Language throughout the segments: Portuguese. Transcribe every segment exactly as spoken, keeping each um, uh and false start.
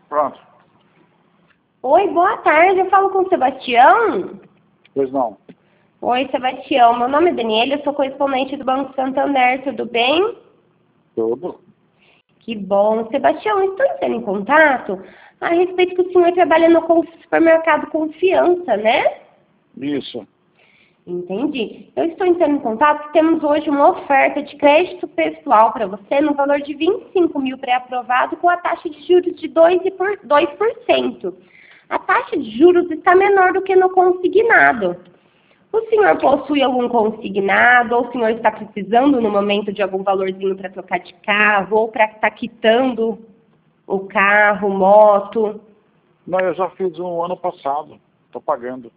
Pronto. Oi, boa tarde. Eu falo com o Sebastião? Pois não. Oi, Sebastião. Meu nome é Daniela, eu sou correspondente do Banco Santander. Tudo bem? Tudo. Que bom. Sebastião, estou entrando em contato a respeito que o senhor trabalha no supermercado Confiança, né? Isso. Entendi. Eu estou entrando em contato porque temos hoje uma oferta de crédito pessoal para você no valor de vinte e cinco mil pré-aprovado com a taxa de juros de dois por cento. A taxa de juros está menor do que no consignado. O senhor possui algum consignado ou o senhor está precisando no momento de algum valorzinho para trocar de carro ou para estar quitando o carro, moto? Não, eu já fiz um ano passado. Estou pagando.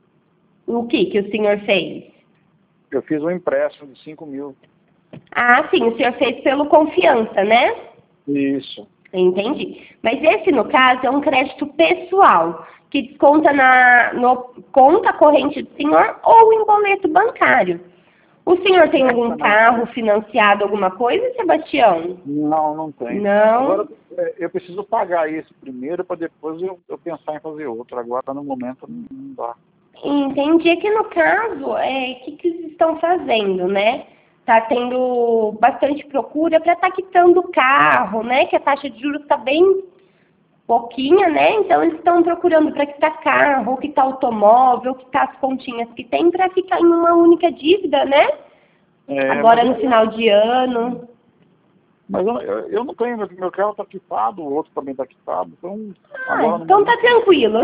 O que que o senhor fez? Eu fiz um empréstimo de cinco mil. Ah, sim, o senhor fez pelo Confiança, né? Isso. Entendi. Mas esse, no caso, é um crédito pessoal, que desconta na no, conta corrente do senhor ou em boleto bancário. O senhor tem algum carro financiado, alguma coisa, Sebastião? Não, não tem. Não. Agora, é, eu preciso pagar esse primeiro para depois eu, eu pensar em fazer outro. Agora, no momento, não dá. Entendi que, no caso, o é, que, que eles estão fazendo, né? Está tendo bastante procura para estar tá quitando o carro, né? Que a taxa de juros está bem pouquinha, né? Então eles estão procurando para quitar carro, quitar automóvel, quitar as continhas que tem para ficar em uma única dívida, né? É, Agora no eu, final de ano. mas eu, eu, eu não tenho, meu, meu carro está quitado, o outro também está quitado. Então, Ah, agora então no tá momento, tranquilo.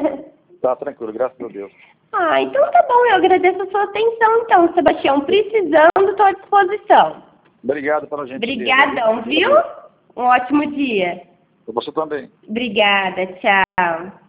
tá tranquilo, graças a Deus. Ah, então tá bom, eu agradeço a sua atenção então, Sebastião. Precisando, estou à disposição. Obrigado pela gentileza. Obrigadão, viu? Um ótimo dia. Você também. Obrigada, tchau.